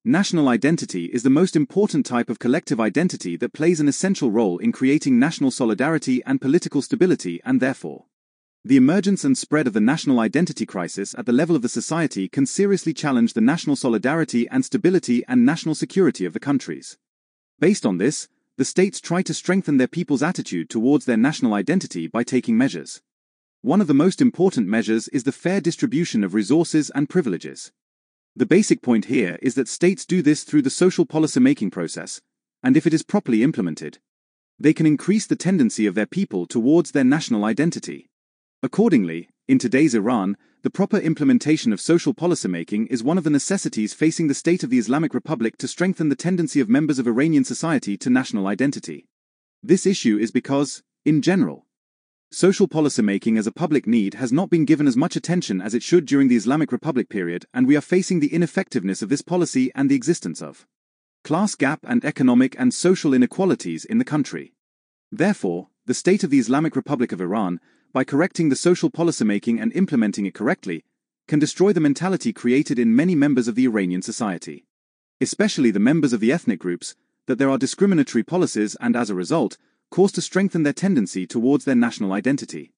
National identity is the most important type of collective identity that plays an essential role in creating national solidarity and political stability, and therefore, the emergence and spread of the national identity crisis at the level of the society can seriously challenge the national solidarity and stability and national security of the countries. Based on this, the states try to strengthen their people's attitude towards their national identity by taking measures. One of the most important measures is the fair distribution of resources and privileges. The basic point here is that states do this through the social policy-making process, and if it is properly implemented, they can increase the tendency of their people towards their national identity. Accordingly, in today's Iran, the proper implementation of social policy-making is one of the necessities facing the State of the Islamic Republic to strengthen the tendency of members of Iranian society to national identity. This issue is because, in general, social policy-making as a public need has not been given as much attention as it should during the Islamic Republic period, and we are facing the ineffectiveness of this policy and the existence of class gap and economic and social inequalities in the country. Therefore, the State of the Islamic Republic of Iran, by correcting the social policy-making and implementing it correctly, can destroy the mentality created in many members of the Iranian society, especially the members of the ethnic groups, that there are discriminatory policies and as a result, cause to strengthen their tendency towards their national identity.